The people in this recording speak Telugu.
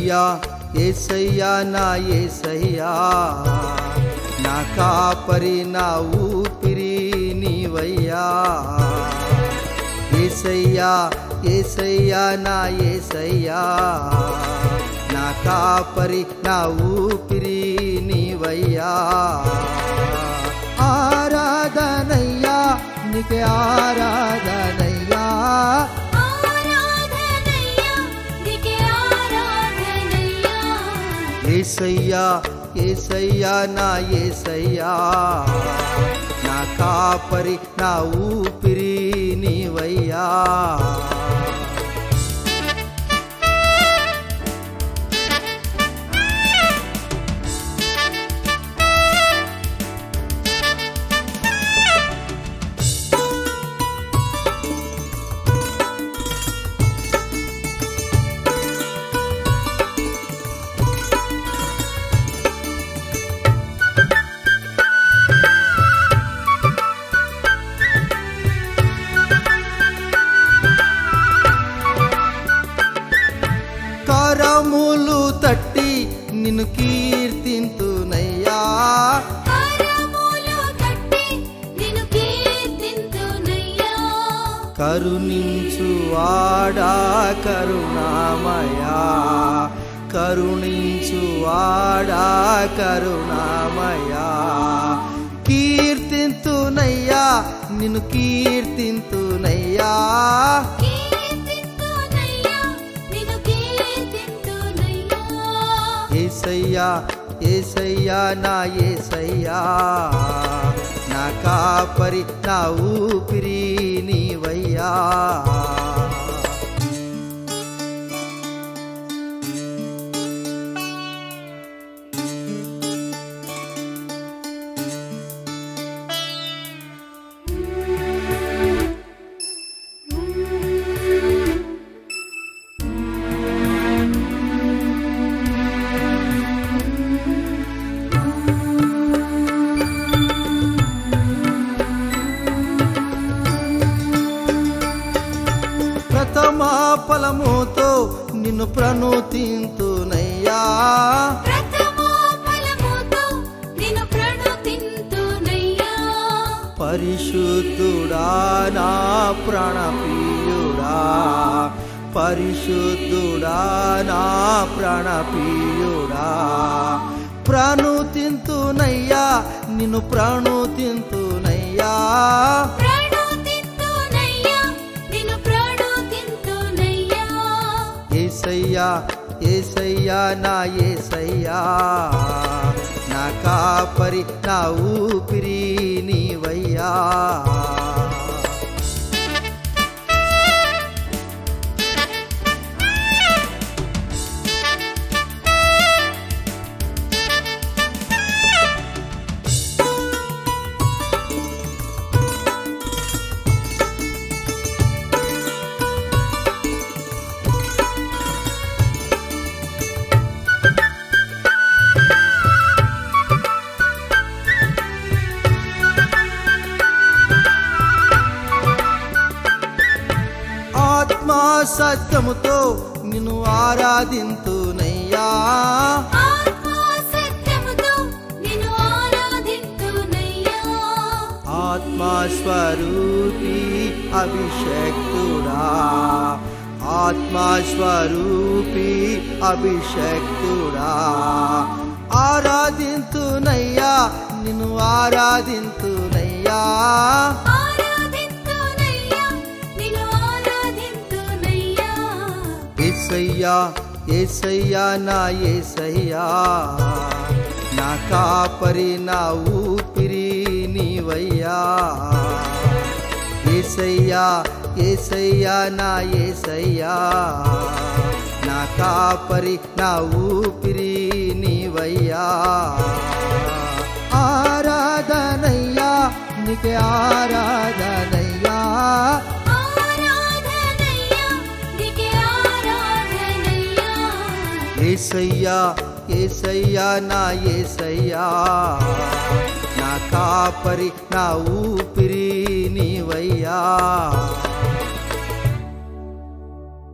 యేసయ్యా యేసయ్యా నా యేసయ్యా నా కాపరి నా ఊపిరి నీవయ్యా యేసయ్యా యేసయ్యా నా యేసయ్యా నా కాపరి నా ఊపిరి నీవయ్యా ఆరాధనయ్యా నీకే ఆరాధనయ్యా యేసయ్యా యేసయ్యా నా యేసయ్యా నా కాపరి నా ఊపిరి నీవయ్యా కరములు తట్టి నిన్ను కీర్తింతునయ్యా కరుణించువాడా కరుణామయా కరుణించువాడా కరుణామయా కీర్తింతునయ్యా నిన్ను కీర్తింతునయ్యా యేసయ్యా యేసయ్యా నా యేసయ్యా నా కాపరి నా ఊపిరి నీవయ్యా ప్రథమా ఫలముతో నిన్ను ప్రణుతింతునయ్యా పరిశుద్ధుడా నా ప్రాణప్రియుడా పరిశుద్ధుడా నా ప్రాణప్రియుడా ప్రణుతింతునయ్యా నిన్ను ప్రణుతింతునయ్యా యేసయ్యా యేసయ్యా నా యేసయ్యా నా కాపరి నా ఊపిరి నీవయ్యా ఆత్మా సత్యముతో నిన్ను ఆరాధింతునయ్యా ఆత్మా స్వరూపి అభిషక్తుడా ఆత్మా స్వరూపి అభిషక్తుడా ఆరాధింతునయ్యా నిన్ను ఆరాధింతునయ్యా యేసయ్యా యేసయ్యా నా యేసయ్యా నా కాపరి నా ఊపిరి నీవయ్యా యేసయ్యా యేసయ్యా నా యేసయ్యా నా కాపరి నా ఊపిరి నీవయ్యా ఆరాధనయ్యా నీకే ఆరాధనయ్యా యేసయ్యా యేసయ్యా నా యేసయ్యా నా కాపరి నా ఊపిరి నీవయ్యా